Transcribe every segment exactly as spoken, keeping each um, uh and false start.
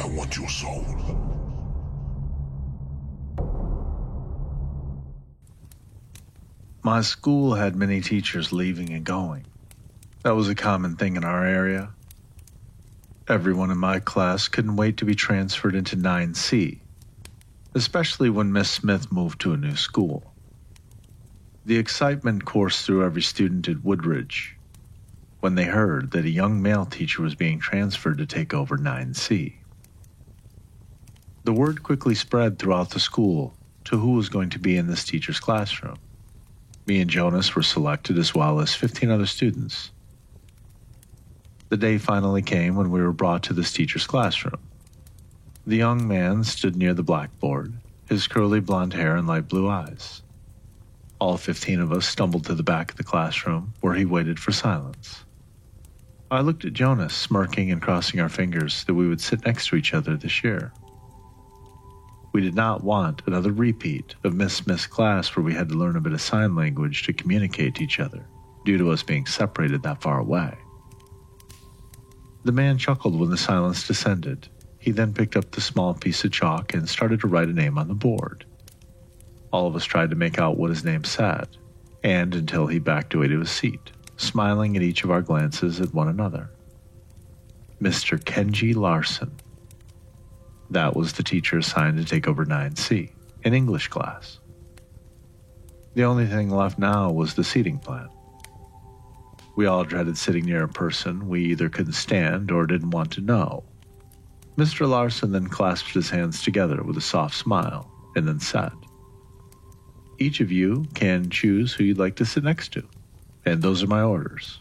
I want your soul. My school had many teachers leaving and going. That was a common thing in our area. Everyone in my class couldn't wait to be transferred into nine C, especially when Miss Smith moved to a new school. The excitement coursed through every student at Woodridge when they heard that a young male teacher was being transferred to take over nine C. The word quickly spread throughout the school to who was going to be in this teacher's classroom. Me and Jonas were selected, as well as fifteen other students. The day finally came when we were brought to this teacher's classroom. The young man stood near the blackboard, his curly blonde hair and light blue eyes. All fifteen of us stumbled to the back of the classroom, where he waited for silence. I looked at Jonas, smirking and crossing our fingers that we would sit next to each other this year. We did not want another repeat of Miss Smith's class where we had to learn a bit of sign language to communicate to each other, due to us being separated that far away. The man chuckled when the silence descended. He then picked up the small piece of chalk and started to write a name on the board. All of us tried to make out what his name said, and until he backed away to his seat, smiling at each of our glances at one another. Mister Kenji Larson. That was the teacher assigned to take over nine C, an English class. The only thing left now was the seating plan. We all dreaded sitting near a person we either couldn't stand or didn't want to know. Mister Larson then clasped his hands together with a soft smile and then said, "Each of you can choose who you'd like to sit next to, and those are my orders."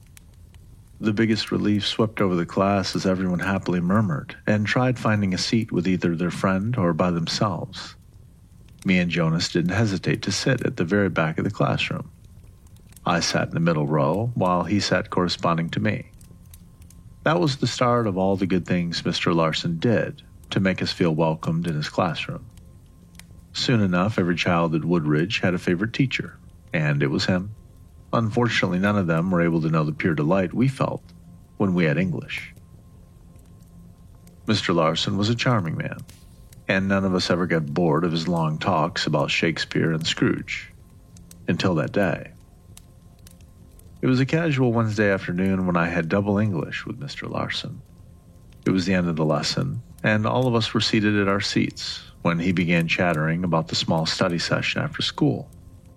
The biggest relief swept over the class as everyone happily murmured and tried finding a seat with either their friend or by themselves. Me and Jonas didn't hesitate to sit at the very back of the classroom. I sat in the middle row while he sat corresponding to me. That was the start of all the good things Mister Larson did to make us feel welcomed in his classroom. Soon enough, every child at Woodridge had a favorite teacher, and it was him. Unfortunately, none of them were able to know the pure delight we felt when we had English. Mister Larson was a charming man, and none of us ever got bored of his long talks about Shakespeare and Scrooge. Until that day. It was a casual Wednesday afternoon when I had double English with Mister Larson. It was the end of the lesson, and all of us were seated at our seats when he began chattering about the small study session after school.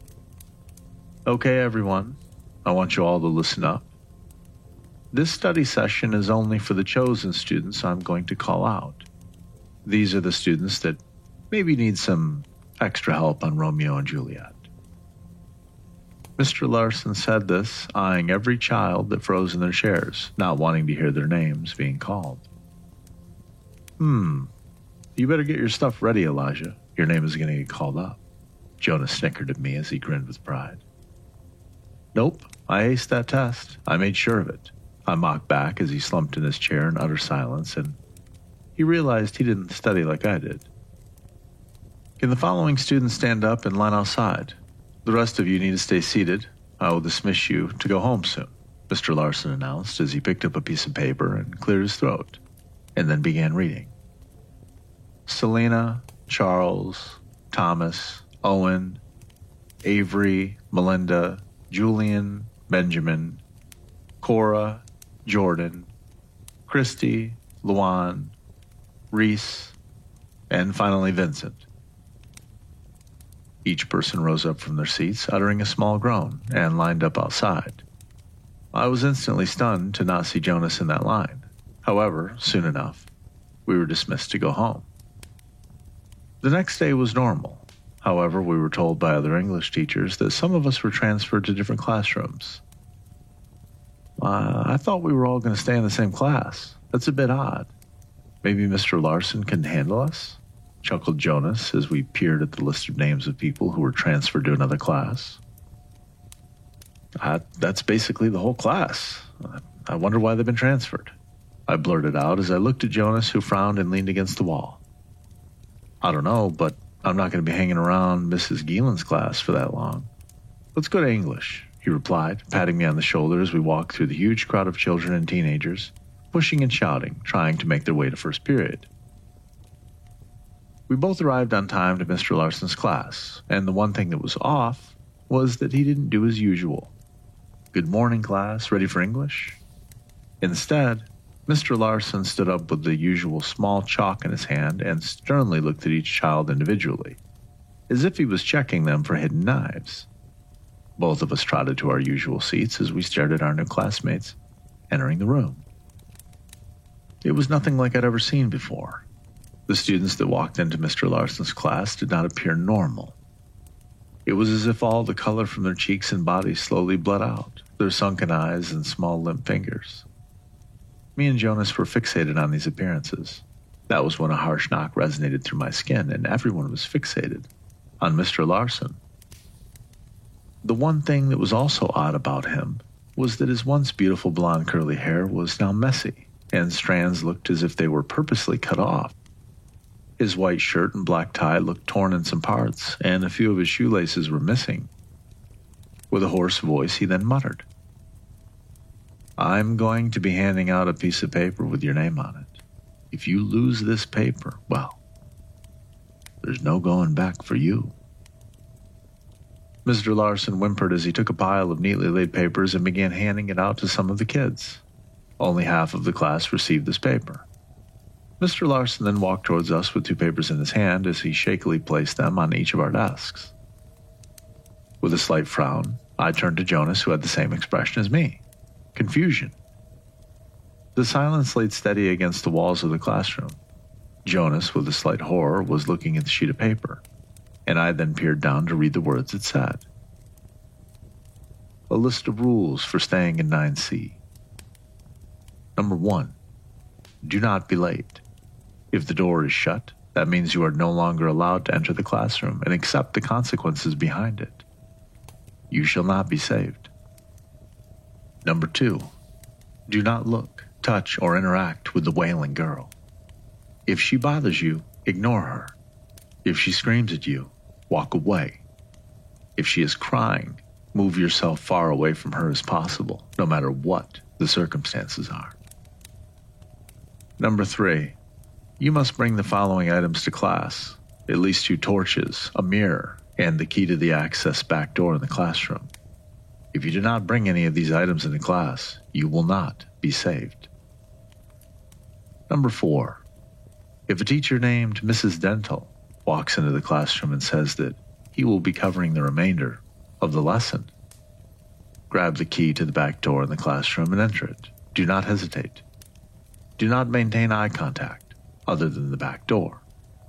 "Okay, everyone, I want you all to listen up. This study session is only for the chosen students I'm going to call out. These are the students that maybe need some extra help on Romeo and Juliet." Mister Larson said this, eyeing every child that froze in their chairs, not wanting to hear their names being called. Hmm, you better get your stuff ready, Elijah. Your name is going to get called up. Jonas snickered at me as he grinned with pride. "Nope, I aced that test. I made sure of it," I mocked back as he slumped in his chair in utter silence, and he realized he didn't study like I did. "Can the following students stand up and line outside? The rest of you need to stay seated. I will dismiss you to go home soon," Mister Larson announced as he picked up a piece of paper and cleared his throat, and then began reading. "Selena, Charles, Thomas, Owen, Avery, Melinda, Julian, Benjamin, Cora, Jordan, Christy, Luan, Reese, and finally Vincent." Each person rose up from their seats, uttering a small groan, and lined up outside. I was instantly stunned to not see Jonas in that line. However, soon enough, we were dismissed to go home. The next day was normal. However, we were told by other English teachers that some of us were transferred to different classrooms. Uh, I thought we were all going to stay in the same class. That's a bit odd. Maybe Mister Larson can handle us? Chuckled Jonas as we peered at the list of names of people who were transferred to another class. Uh, that's basically the whole class. Uh, I wonder why they've been transferred. I blurted out as I looked at Jonas, who frowned and leaned against the wall. "I don't know, but I'm not going to be hanging around Missus Geelan's class for that long. Let's go to English," he replied, patting me on the shoulder as we walked through the huge crowd of children and teenagers pushing and shouting, trying to make their way to first period. We both arrived on time to Mister Larson's class, and the one thing that was off was that he didn't do as usual. "Good morning, class, ready for English?" Instead, Mister Larson stood up with the usual small chalk in his hand and sternly looked at each child individually, as if he was checking them for hidden knives. Both of us trotted to our usual seats as we stared at our new classmates entering the room. It was nothing like I'd ever seen before. The students that walked into Mister Larson's class did not appear normal. It was as if all the color from their cheeks and bodies slowly bled out, their sunken eyes and small limp fingers. Me and Jonas were fixated on these appearances. That was when a harsh knock resonated through my skin, and everyone was fixated on Mister Larson. The one thing that was also odd about him was that his once beautiful blonde curly hair was now messy, and strands looked as if they were purposely cut off. His white shirt and black tie looked torn in some parts, and a few of his shoelaces were missing. With a hoarse voice, he then muttered, "I'm going to be handing out a piece of paper with your name on it. If you lose this paper, well, there's no going back for you." Mister Larson whimpered as he took a pile of neatly laid papers and began handing it out to some of the kids. Only half of the class received this paper. Mister Larson then walked towards us with two papers in his hand as he shakily placed them on each of our desks. With a slight frown, I turned to Jonas, who had the same expression as me. Confusion. The silence laid steady against the walls of the classroom. Jonas, with a slight horror, was looking at the sheet of paper, and I then peered down to read the words it said. A list of rules for staying in nine C. Number one, do not be late. If the door is shut, that means you are no longer allowed to enter the classroom and accept the consequences behind it. You shall not be saved. Number two, do not look, touch, or interact with the wailing girl. If she bothers you, ignore her. If she screams at you, walk away. If she is crying, move yourself far away from her as possible, no matter what the circumstances are. Number three, you must bring the following items to class: at least two torches, a mirror, and the key to the access back door in the classroom. If you do not bring any of these items into class, you will not be saved. Number four, if a teacher named Missus Dental walks into the classroom and says that he will be covering the remainder of the lesson, grab the key to the back door in the classroom and enter it. Do not hesitate. Do not maintain eye contact other than the back door.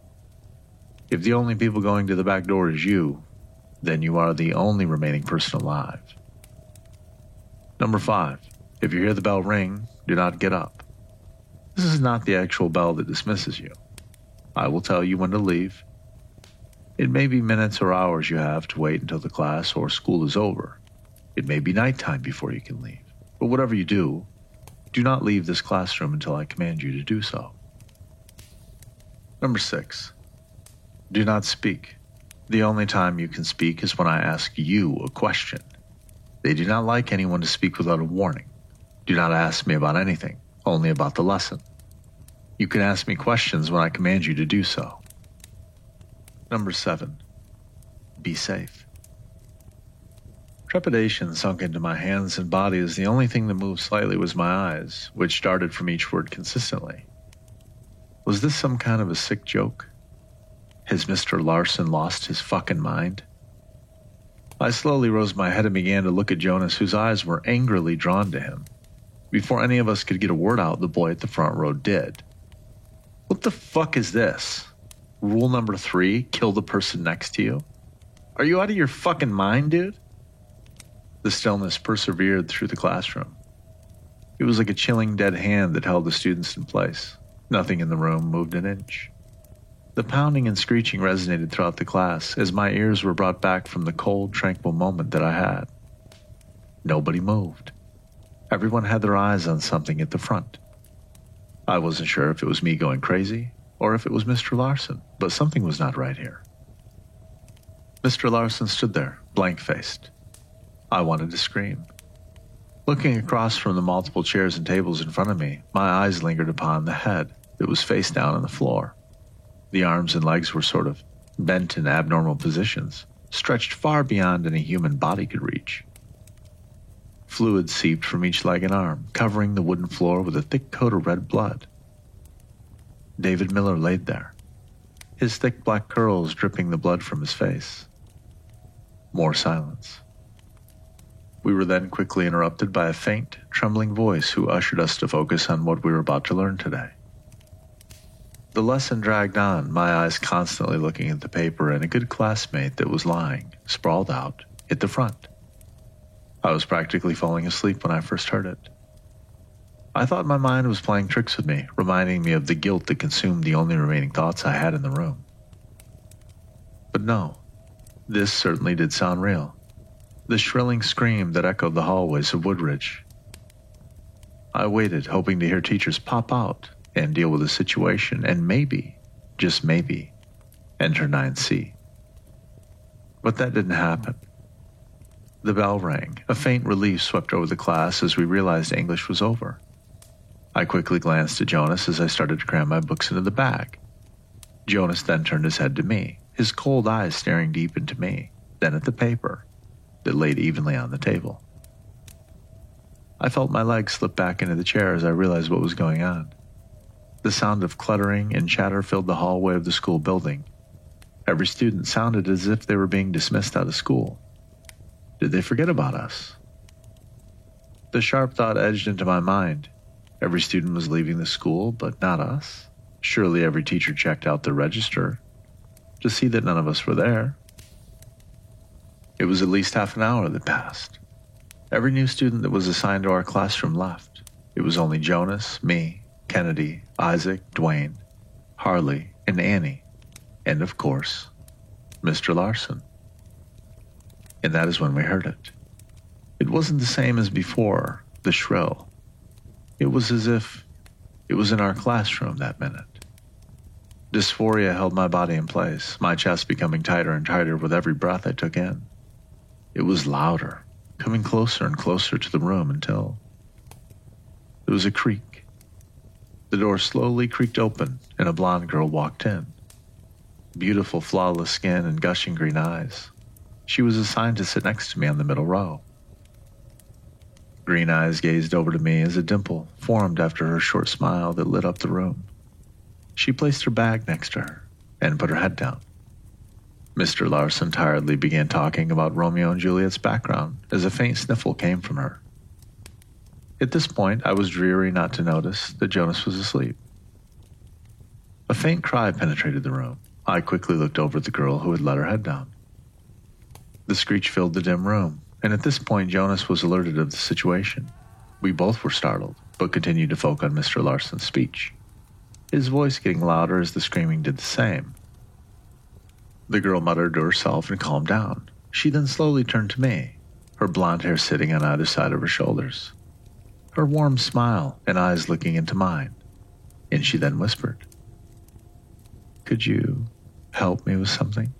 If the only people going to the back door is you, then you are the only remaining person alive. Number five, if you hear the bell ring, do not get up. This is not the actual bell that dismisses you. I will tell you when to leave. It may be minutes or hours you have to wait until the class or school is over. It may be nighttime before you can leave. But whatever you do, do not leave this classroom until I command you to do so. Number six, do not speak. The only time you can speak is when I ask you a question. They do not like anyone to speak without a warning. Do not ask me about anything, only about the lesson. You can ask me questions when I command you to do so. Number seven, be safe. Trepidation sunk into my hands and body as the only thing that moved slightly was my eyes, which darted from each word consistently. Was this some kind of a sick joke? Has Mister Larson lost his fucking mind? I slowly rose my head and began to look at Jonas, whose eyes were angrily drawn to him. Before any of us could get a word out, the boy at the front row did. What the fuck is this? Rule number three, kill the person next to you? Are you out of your fucking mind, dude? The stillness persevered through the classroom. It was like a chilling dead hand that held the students in place. Nothing in the room moved an inch. The pounding and screeching resonated throughout the class as my ears were brought back from the cold, tranquil moment that I had. Nobody moved. Everyone had their eyes on something at the front. I wasn't sure if it was me going crazy or if it was Mister Larson, but something was not right here. Mister Larson stood there, blank-faced. I wanted to scream. Looking across from the multiple chairs and tables in front of me, my eyes lingered upon the head that was face down on the floor. The arms and legs were sort of bent in abnormal positions, stretched far beyond any human body could reach. Fluid seeped from each leg and arm, covering the wooden floor with a thick coat of red blood. David Miller laid there, his thick black curls dripping the blood from his face. More silence. We were then quickly interrupted by a faint, trembling voice who ushered us to focus on what we were about to learn today. The lesson dragged on, my eyes constantly looking at the paper and a good classmate that was lying, sprawled out, at the front. I was practically falling asleep when I first heard it. I thought my mind was playing tricks with me, reminding me of the guilt that consumed the only remaining thoughts I had in the room. But no, this certainly did sound real. The shrilling scream that echoed the hallways of Woodridge. I waited, hoping to hear teachers pop out and deal with the situation and maybe, just maybe, enter nine C. But that didn't happen. The bell rang. A faint relief swept over the class as we realized English was over. I quickly glanced at Jonas as I started to cram my books into the bag. Jonas then turned his head to me, his cold eyes staring deep into me, then at the paper that laid evenly on the table. I felt my legs slip back into the chair as I realized what was going on. The sound of cluttering and chatter filled the hallway of the school building. Every student sounded as if they were being dismissed out of school. Did they forget about us? The sharp thought edged into my mind. Every student was leaving the school, but not us. Surely every teacher checked out the register to see that none of us were there. It was at least half an hour that passed. Every new student that was assigned to our classroom left. It was only Jonas, me, Kennedy, Isaac, Dwayne, Harley, and Annie, and of course, Mister Larson. And that is when we heard it. It wasn't the same as before, the shrill. It was as if it was in our classroom that minute. Dysphoria held my body in place, my chest becoming tighter and tighter with every breath I took in. It was louder, coming closer and closer to the room until there was a creak. The door slowly creaked open and a blonde girl walked in. Beautiful, flawless skin and gushing green eyes. She was assigned to sit next to me on the middle row. Green eyes gazed over to me as a dimple formed after her short smile that lit up the room. She placed her bag next to her and put her head down. Mister Larson tiredly began talking about Romeo and Juliet's background as a faint sniffle came from her. At this point, I was dreary not to notice that Jonas was asleep. A faint cry penetrated the room. I quickly looked over at the girl who had let her head down. The screech filled the dim room, and at this point Jonas was alerted of the situation. We both were startled, but continued to focus on Mister Larson's speech, his voice getting louder as the screaming did the same. The girl muttered to herself and calmed down. She then slowly turned to me, her blonde hair sitting on either side of her shoulders, her warm smile and eyes looking into mine, and she then whispered, "Could you help me with something?"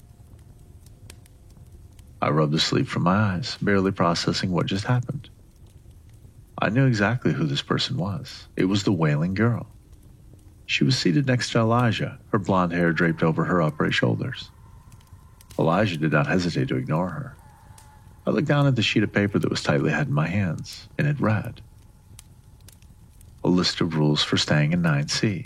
I rubbed the sleep from my eyes, barely processing what just happened. I knew exactly who this person was. It was the wailing girl. She was seated next to Elijah, her blonde hair draped over her upright shoulders. Elijah did not hesitate to ignore her. I looked down at the sheet of paper that was tightly held in my hands, and it read, "A list of rules for staying in nine C.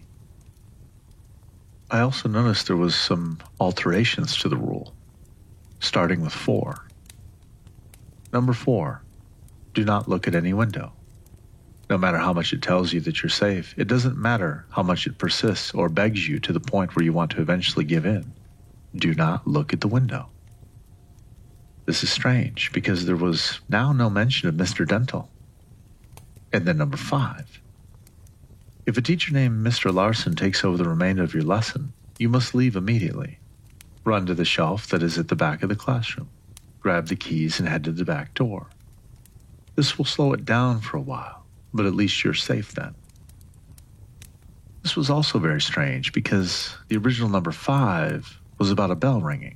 I also noticed there was some alterations to the rule, starting with four. Number four, do not look at any window. No matter how much it tells you that you're safe, it doesn't matter how much it persists or begs you to the point where you want to eventually give in. Do not look at the window." This is strange because there was now no mention of Mister Dental. And then number five, if a teacher named Mister Larson takes over the remainder of your lesson, you must leave immediately. Run to the shelf that is at the back of the classroom. Grab the keys and head to the back door. This will slow it down for a while, but at least you're safe then. This was also very strange because the original number five was about a bell ringing.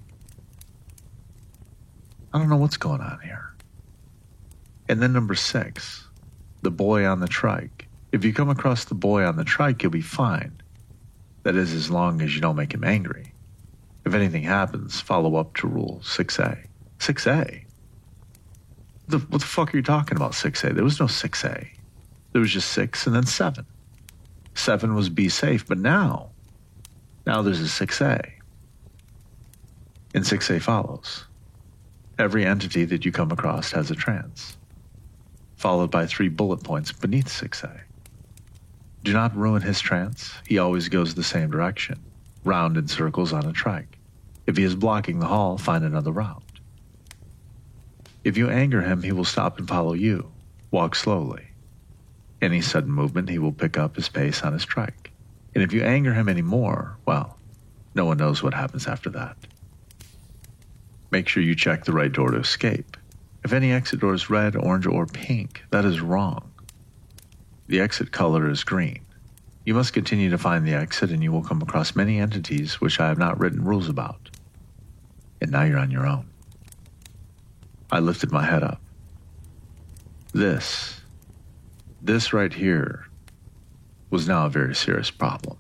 I don't know what's going on here. And then number six, The boy on the trike. If you come across the boy on the trike, you'll be fine. That is, as long as you don't make him angry. If anything happens, follow up to Rule six A. six A? The, what the fuck are you talking about, six A? There was no six A. There was just six and then seven. seven was be safe, but now, now there's a six A. And six A follows. Every entity that you come across has a trance, followed by three bullet points beneath six A. Do not ruin his trance. He always goes the same direction, round in circles on a trike. If he is blocking the hall, find another route. If you anger him, he will stop and follow you. Walk slowly. Any sudden movement, he will pick up his pace on his trike. And if you anger him any more, well, no one knows what happens after that. Make sure you check the right door to escape. If any exit door is red, orange, or pink, that is wrong. The exit color is green. You must continue to find the exit and you will come across many entities which I have not written rules about. And now you're on your own. I lifted my head up. This, this right here was now a very serious problem.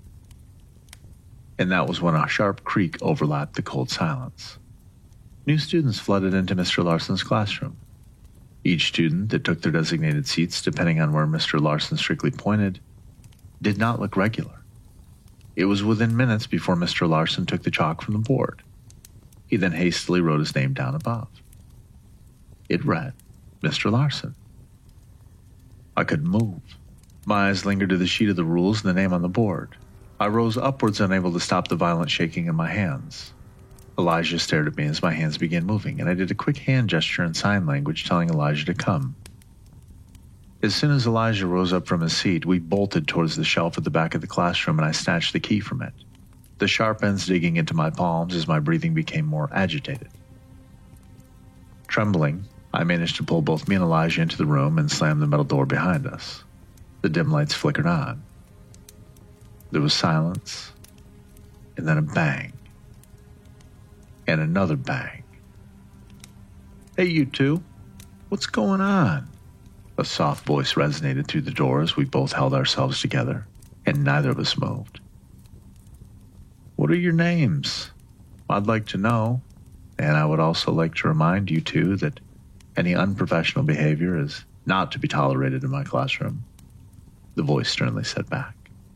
And that was when a sharp creak overlapped the cold silence. New students flooded into Mister Larson's classroom. Each student that took their designated seats, depending on where Mister Larson strictly pointed, did not look regular. It was within minutes before Mister Larson took the chalk from the board. He then hastily wrote his name down above. It read, Mister Larson. I couldn't move. My eyes lingered to the sheet of the rules and the name on the board. I rose upwards, unable to stop the violent shaking in my hands. Elijah stared at me as my hands began moving, and I did a quick hand gesture in sign language telling Elijah to come. As soon as Elijah rose up from his seat, we bolted towards the shelf at the back of the classroom and I snatched the key from it, the sharp ends digging into my palms as my breathing became more agitated. Trembling, I managed to pull both me and Elijah into the room and slam the metal door behind us. The dim lights flickered on. There was silence, and then a bang. And another bang. Hey, you two, what's going on? A soft voice resonated through the door as we both held ourselves together, and neither of us moved. What are your names? I'd like to know, and I would also like to remind you two that any unprofessional behavior is not to be tolerated in my classroom, the voice sternly said back.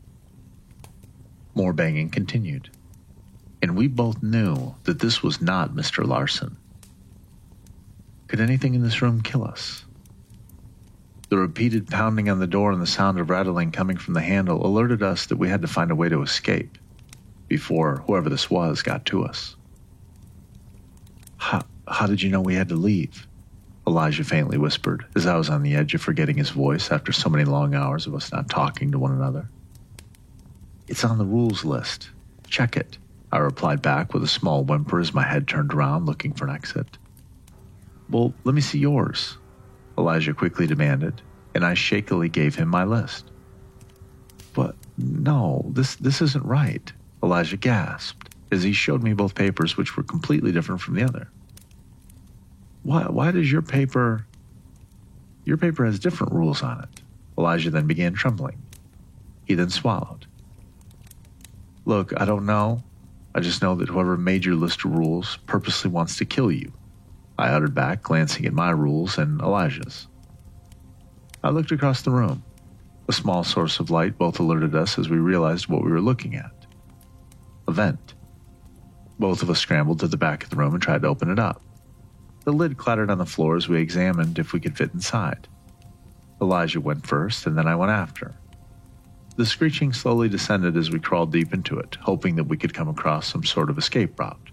More banging continued, and we both knew that this was not Mister Larson. Could anything in this room kill us? The repeated pounding on the door and the sound of rattling coming from the handle alerted us that we had to find a way to escape before whoever this was got to us. How, how did you know we had to leave? Elijah faintly whispered as I was on the edge of forgetting his voice after so many long hours of us not talking to one another. It's on the rules list. Check it, I replied back with a small whimper as my head turned around looking for an exit. Well, let me see yours, Elijah quickly demanded, and I shakily gave him my list. But no, this, this isn't right, Elijah gasped as he showed me both papers which were completely different from the other. Why, why does your paper... Your paper has different rules on it. Elijah then began trembling. He then swallowed. Look, I don't know. I just know that whoever made your list of rules purposely wants to kill you, I uttered back, glancing at my rules and Elijah's. I looked across the room. A small source of light both alerted us as we realized what we were looking at. A vent. Both of us scrambled to the back of the room and tried to open it up. The lid clattered on the floor as we examined if we could fit inside. Elijah went first, and then I went after. The screeching slowly descended as we crawled deep into it, hoping that we could come across some sort of escape route.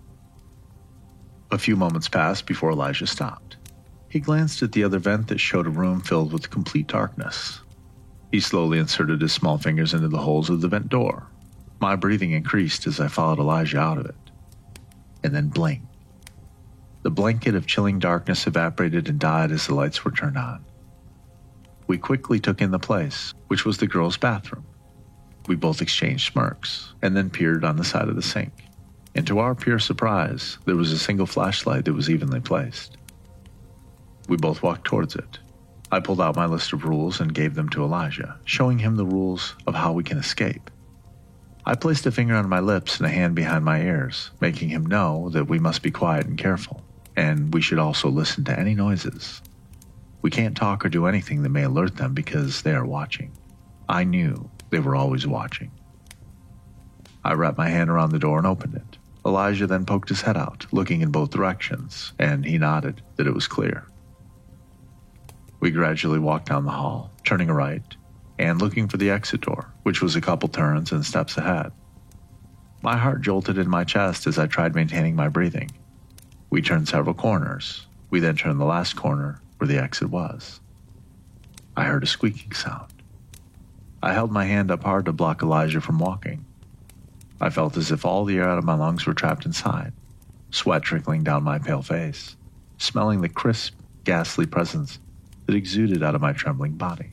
A few moments passed before Elijah stopped. He glanced at the other vent that showed a room filled with complete darkness. He slowly inserted his small fingers into the holes of the vent door. My breathing increased as I followed Elijah out of it. And then blink. The blanket of chilling darkness evaporated and died as the lights were turned on. We quickly took in the place, which was the girls' bathroom. We both exchanged smirks, and then peered on the side of the sink. And to our pure surprise, there was a single flashlight that was evenly placed. We both walked towards it. I pulled out my list of rules and gave them to Elijah, showing him the rules of how we can escape. I placed a finger on my lips and a hand behind my ears, making him know that we must be quiet and careful, and we should also listen to any noises. We can't talk or do anything that may alert them because they are watching. I knew they were always watching. I wrapped my hand around the door and opened it. Elijah then poked his head out, looking in both directions, and he nodded that it was clear. We gradually walked down the hall, turning right, and looking for the exit door, which was a couple turns and steps ahead. My heart jolted in my chest as I tried maintaining my breathing. We turned several corners. We then turned the last corner where the exit was. I heard a squeaking sound. I held my hand up hard to block Elijah from walking. I felt as if all the air out of my lungs were trapped inside, sweat trickling down my pale face, smelling the crisp, ghastly presence that exuded out of my trembling body.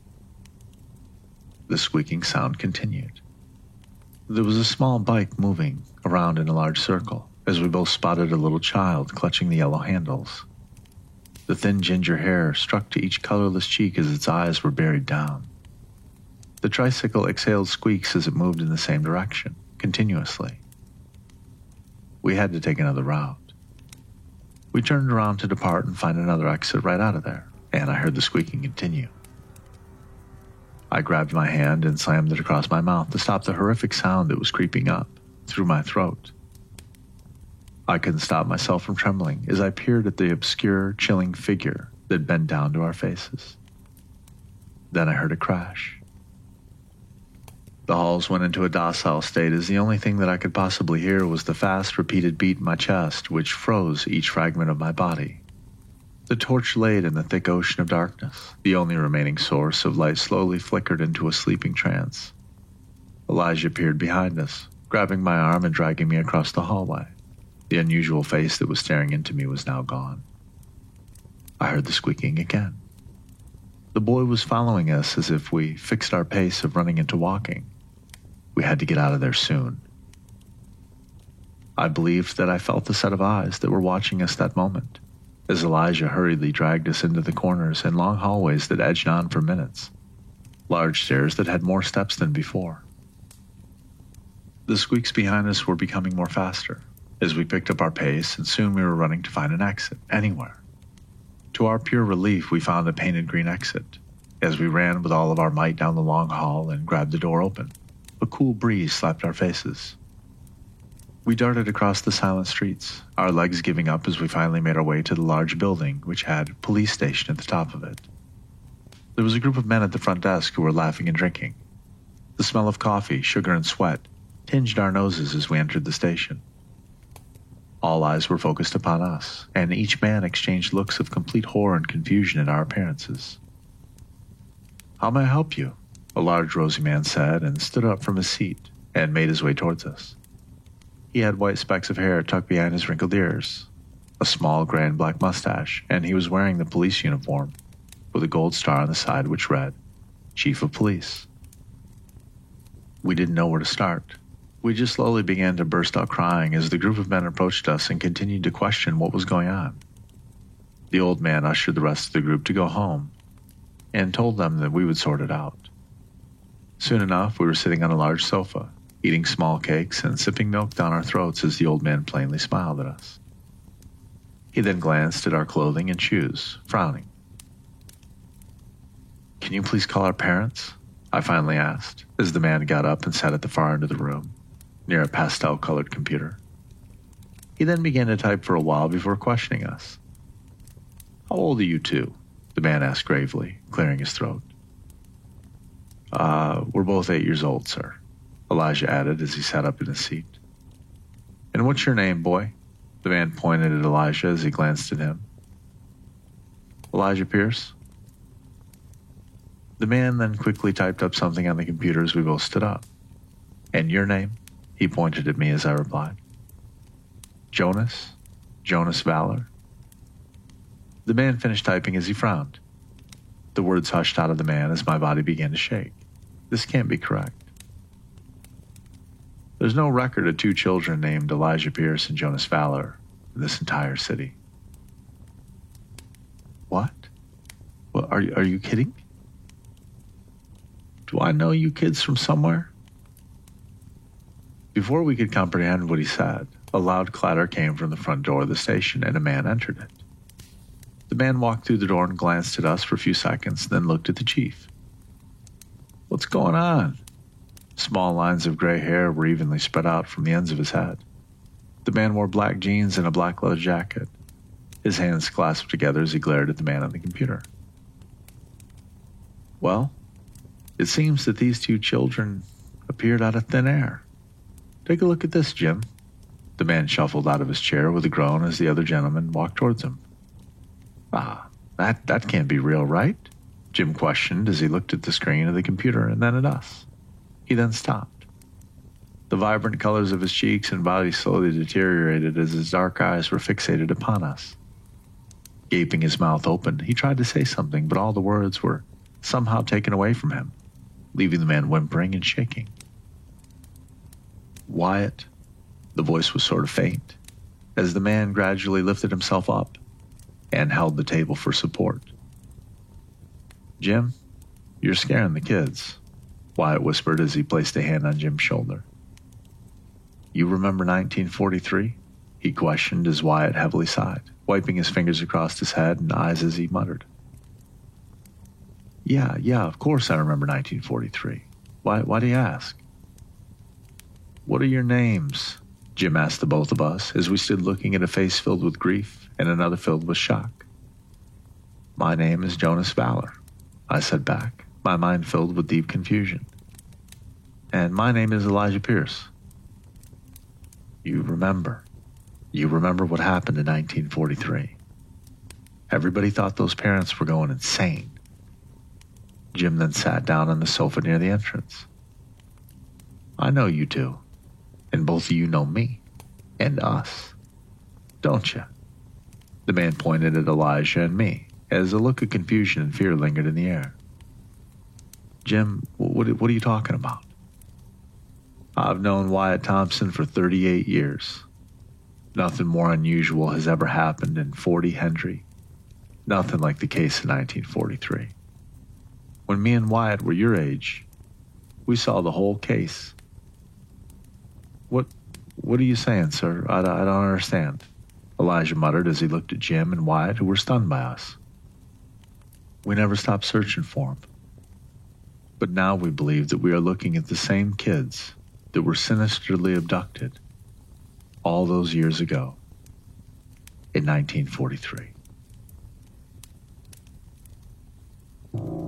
The squeaking sound continued. There was a small bike moving around in a large circle as we both spotted a little child clutching the yellow handles. The thin ginger hair struck to each colorless cheek as its eyes were buried down. The tricycle exhaled squeaks as it moved in the same direction, continuously. We had to take another route. We turned around to depart and find another exit right out of there, and I heard the squeaking continue. I grabbed my hand and slammed it across my mouth to stop the horrific sound that was creeping up through my throat. I couldn't stop myself from trembling as I peered at the obscure, chilling figure that bent down to our faces. Then I heard a crash. The halls went into a docile state as the only thing that I could possibly hear was the fast, repeated beat in my chest, which froze each fragment of my body. The torch laid in the thick ocean of darkness. The only remaining source of light slowly flickered into a sleeping trance. Elijah peered behind us, grabbing my arm and dragging me across the hallway. The unusual face that was staring into me was now gone. I heard the squeaking again. The boy was following us as if we fixed our pace of running into walking. We had to get out of there soon. I believed that I felt the set of eyes that were watching us that moment, as Elijah hurriedly dragged us into the corners and long hallways that edged on for minutes, large stairs that had more steps than before. The squeaks behind us were becoming more faster, as we picked up our pace, and soon we were running to find an exit, anywhere. To our pure relief, we found a painted green exit, as we ran with all of our might down the long hall and grabbed the door open. A cool breeze slapped our faces. We darted across the silent streets, our legs giving up as we finally made our way to the large building which had a police station at the top of it. There was a group of men at the front desk who were laughing and drinking. The smell of coffee, sugar, and sweat tinged our noses as we entered the station. All eyes were focused upon us, and each man exchanged looks of complete horror and confusion at our appearances. "How may I help you?" a large rosy man said, and stood up from his seat and made his way towards us. He had white specks of hair tucked behind his wrinkled ears, a small gray and black mustache, and he was wearing the police uniform with a gold star on the side which read, Chief of Police. We didn't know where to start. We just slowly began to burst out crying as the group of men approached us and continued to question what was going on. The old man ushered the rest of the group to go home and told them that we would sort it out. Soon enough, we were sitting on a large sofa, eating small cakes and sipping milk down our throats as the old man plainly smiled at us. He then glanced at our clothing and shoes, frowning. "Can you please call our parents?" I finally asked, as the man got up and sat at the far end of the room, near a pastel-colored computer. He then began to type for a while before questioning us. "How old are you two?" the man asked gravely, clearing his throat. Uh, we're both eight years old, sir," Elijah added as he sat up in his seat. "And what's your name, boy?" The man pointed at Elijah as he glanced at him. "Elijah Pierce." The man then quickly typed up something on the computer as we both stood up. "And your name?" He pointed at me as I replied. "Jonas? Jonas Valor?" The man finished typing as he frowned. The words hushed out of the man as my body began to shake. This can't be correct. There's no record of two children named Elijah Pierce and Jonas Valor in this entire city. What? Well, are, are you kidding? Do I know you kids from somewhere? Before we could comprehend what he said, a loud clatter came from the front door of the station, and a man entered it. The man walked through the door and glanced at us for a few seconds, then looked at the chief. What's going on? Small lines of gray hair were evenly spread out from the ends of his head. The man wore black jeans and a black leather jacket. His hands clasped together as he glared at the man on the computer. Well, it seems that these two children appeared out of thin air. Take a look at this, Jim. The man shuffled out of his chair with a groan as the other gentleman walked towards him. Ah, that, that can't be real, right? Jim questioned as he looked at the screen of the computer and then at us. He then stopped. The vibrant colors of his cheeks and body slowly deteriorated as his dark eyes were fixated upon us. Gaping his mouth open, he tried to say something, but all the words were somehow taken away from him, leaving the man whimpering and shaking. Wyatt, the voice was sort of faint, as the man gradually lifted himself up and held the table for support. Jim, you're scaring the kids, Wyatt whispered as he placed a hand on Jim's shoulder. You remember nineteen forty-three? He questioned as Wyatt heavily sighed, wiping his fingers across his head and eyes as he muttered. Yeah, yeah, of course I remember nineteen forty-three. Why, why do you ask? What are your names? Jim asked the both of us as we stood looking at a face filled with grief and another filled with shock. My name is Jonas Valor, I said back, my mind filled with deep confusion. And my name is Elijah Pierce. You remember. You remember what happened in nineteen forty-three. Everybody thought those parents were going insane. Jim then sat down on the sofa near the entrance. I know you do, and both of you know me and us, don't you? The man pointed at Elijah and me as a look of confusion and fear lingered in the air. Jim, what, what are you talking about? I've known Wyatt Thompson for thirty-eight years. Nothing more unusual has ever happened in forty Hendry. Nothing like the case in nineteen forty-three. When me and Wyatt were your age, we saw the whole case. What, what are you saying, sir? I, I don't understand, Elijah muttered as he looked at Jim and Wyatt, who were stunned by us. We never stopped searching for him. But now we believe that we are looking at the same kids that were sinisterly abducted all those years ago in nineteen forty-three.